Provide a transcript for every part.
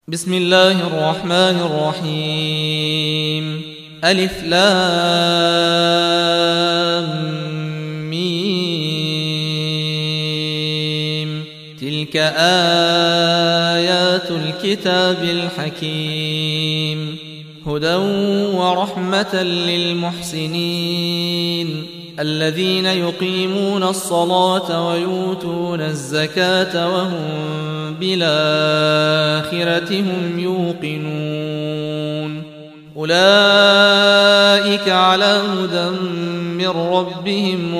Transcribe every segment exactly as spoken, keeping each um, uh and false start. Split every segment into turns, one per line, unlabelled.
بسم الله الرحمن الرحيم. ألف لام ميم. تلك آيات الكتاب الحكيم، هدى ورحمة للمحسنين الذين يقيمون الصلاة ويؤتون الزكاة وهم بالآخرة هم يوقنون. أولئك على هدى من ربهم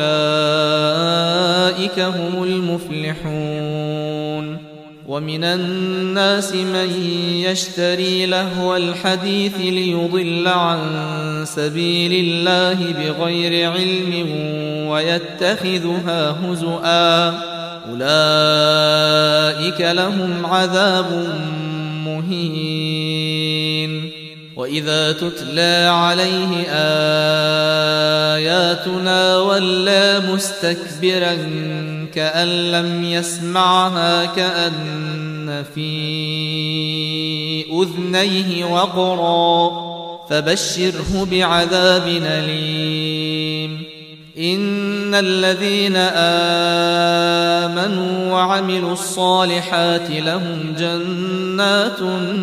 وأولئك هم المفلحون. ومن الناس من يشتري لهو الحديث ليضل عن سبيل الله بغير علم ويتخذها هزؤا، أولئك لهم عذاب مهين. وإذا تتلى عليه آياتنا ولى مستكبرا كأن لم يسمعها كأن في أذنيه وقرا، فبشره بعذاب أليم. إن الذين آمنوا وعملوا الصالحات لهم جنات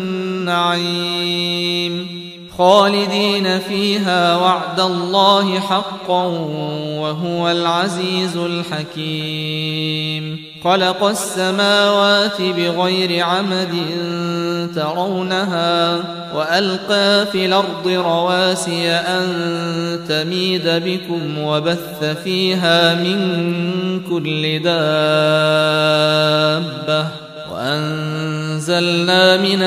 النعيم خالدين فيها وعد الله حقا وهو العزيز الحكيم. خلق السماوات بغير عمد ترونها وألقى في الأرض رواسي أن تميد بكم وبث فيها من كل دابة وأنزلنا من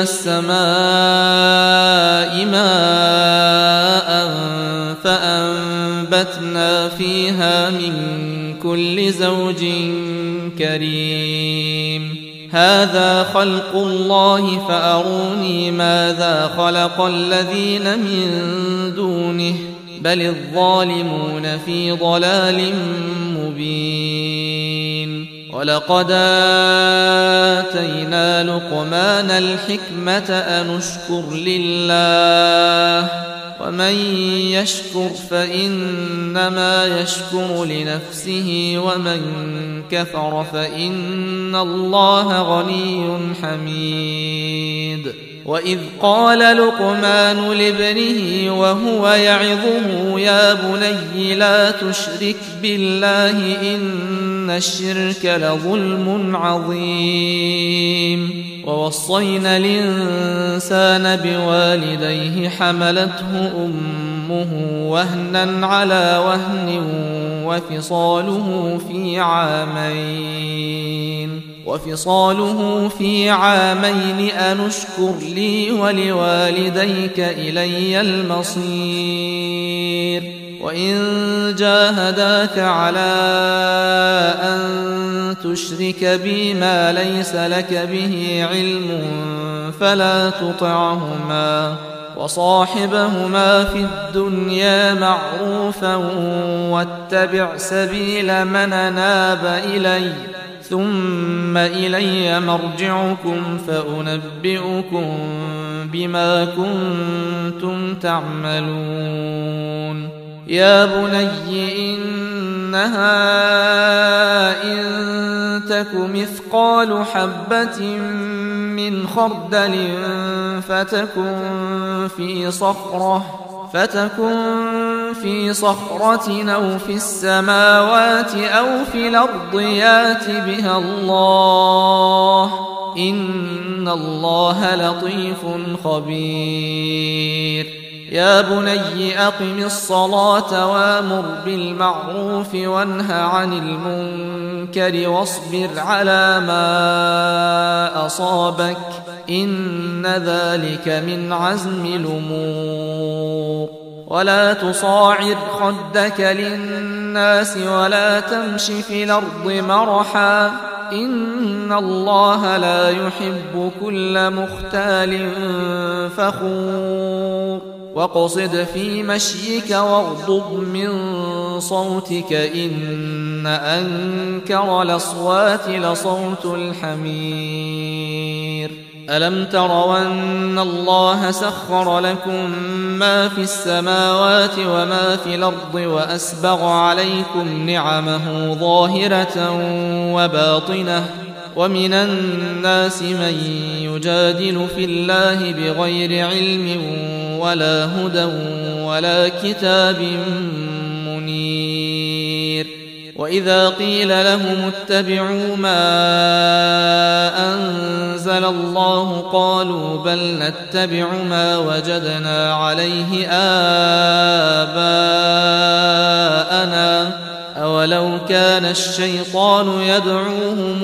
السماء ماء فأنبتنا فيها من كل زوج كريم. هذا خلق الله فأروني ماذا خلق الذين من دونه بل الظالمون في ضلال مبين. ولقد آتينا لقمان الحكمة أن اشكر لله ومن يشكر فإنما يشكر لنفسه ومن كفر فإن الله غني حميد. وإذ قال لقمان لابنه وهو يعظه يا بني لا تشرك بالله إن الشرك لظلم عظيم. ووصينا الإنسان بوالديه حملته أمه وهنا على وهن وفصاله في عامين وفصاله في عامين أن اشكر لي ولوالديك إلي المصير. وإن جاهداك على أن تشرك بي ما ليس لك به علم فلا تطعهما وصاحبهما في الدنيا معروفا واتبع سبيل من أناب إلي ثم إلي مرجعكم فأنبئكم بما كنتم تعملون. يا بني إنها إن تك مثقال حبة من خردل فتكن في صخرة فتكن في صخرة أو في السماوات أو في الأرض يات بها الله إن الله لطيف خبير. يا بني أقم الصلاة وأمر بالمعروف وانه عن المنكر واصبر على ما أصابك إن ذلك من عزم الأمور. ولا تصاعر خدك للناس ولا تمش في الأرض مرحا إن الله لا يحب كل مختال فخور. واقصد في مشيك واغضض من صوتك إن أنكر الأصوات لصوت الحمير ألم تروا أن الله سخر لكم ما في السماوات وما في الأرض وأسبغ عليكم نعمه ظاهرة وباطنة ومن الناس من يجادل في الله بغير علم ولا هدى ولا كتاب منير وإذا قيل لهم اتبعوا ما أنزل الله قالوا بل نتبع ما وجدنا عليه آباءنا أولو كان الشيطان يدعوهم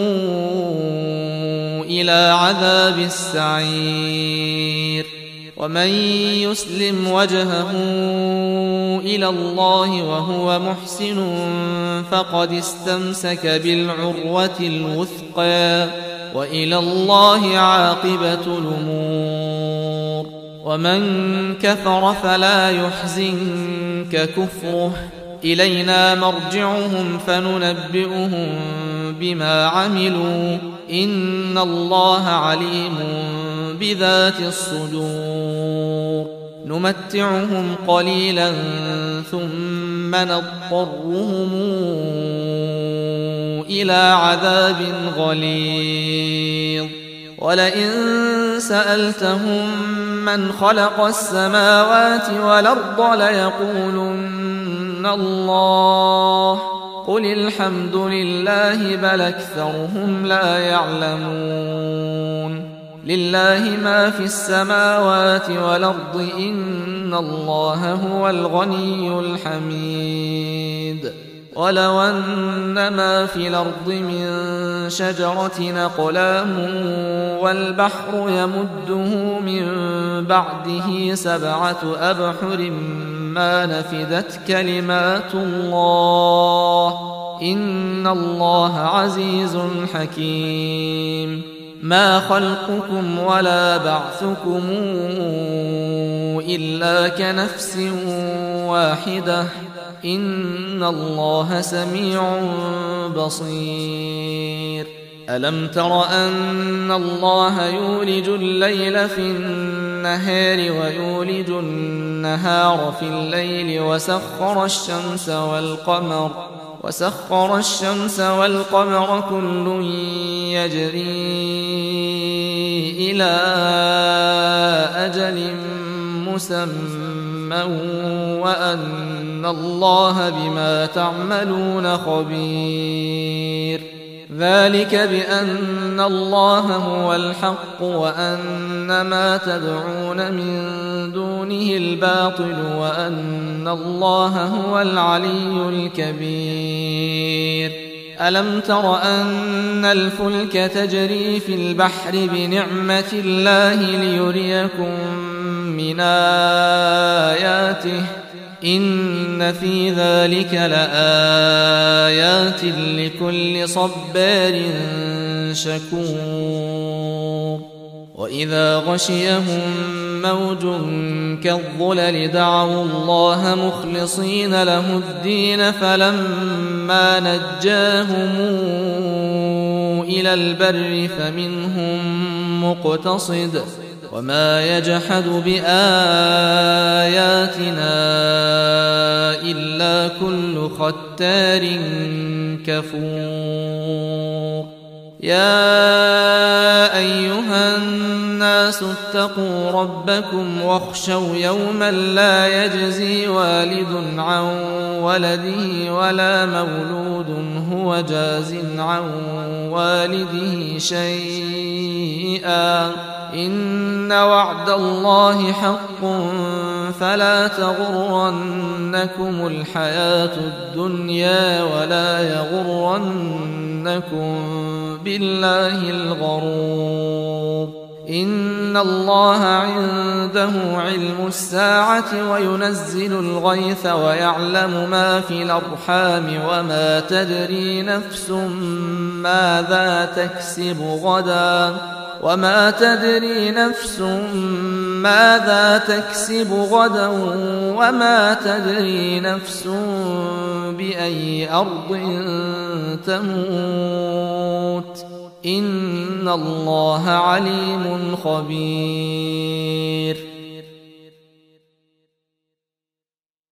إلى عذاب السعير ومن يسلم وجهه إلى الله وهو محسن فقد استمسك بالعروة الوثقى وإلى الله عاقبة الأمور ومن كفر فلا يحزنك كفره إلينا مرجعهم فننبئهم بما عملوا إن الله عليم بذات الصدور نمتعهم قليلا ثم نضطرهم إلى عذاب غليظ ولئن سألتهم من خلق السماوات والأرض ليقولن الله قل الحمد لله بل أكثرهم لا يعلمون لله ما في السماوات والأرض إن الله هو الغني الحميد ولو أن ما في الأرض من شجرة أقلام والبحر يمده من بعده سبعة أبحر ما نفدت كلمات الله إن الله عزيز حكيم ما خلقكم ولا بعثكم إلا كنفس واحدة إن الله سميع بصير ألم تر أن الله يولج الليل في النهار ويولج النهار في الليل وسخر الشمس والقمر وسخر الشمس والقمر كل يجري إلى أجل مسمى وأن الله بما تعملون خبير ذلك بأن الله هو الحق وأن ما تدعون من دونه الباطل وأن الله هو العلي الكبير ألم تر أن الفلك تجري في البحر بنعمة الله ليريكم من آياته إن في ذلك لآيات لكل صبار شكور وإذا غشيهم موج كالظلل دعوا الله مخلصين له الدين فلما نجاهم إلى البر فمنهم مقتصد وما يجحد بآياتنا إلا كل ختار كفور يا أيها الناس اتقوا ربكم واخشوا يوما لا يجزي والد عن ولده ولا مولود هو جاز عن والده شيئا إن وعد الله حق فلا تغرنكم الحياة الدنيا ولا يغرنكم بالله الغرور إن الله عنده علم الساعة وينزل الغيث ويعلم ما في الأرحام وما تدري نفس ماذا تكسب غدا وما تدري نفس ماذا تكسب غدا وما تدري نفس بأي أرض تموت إن الله عليم خبير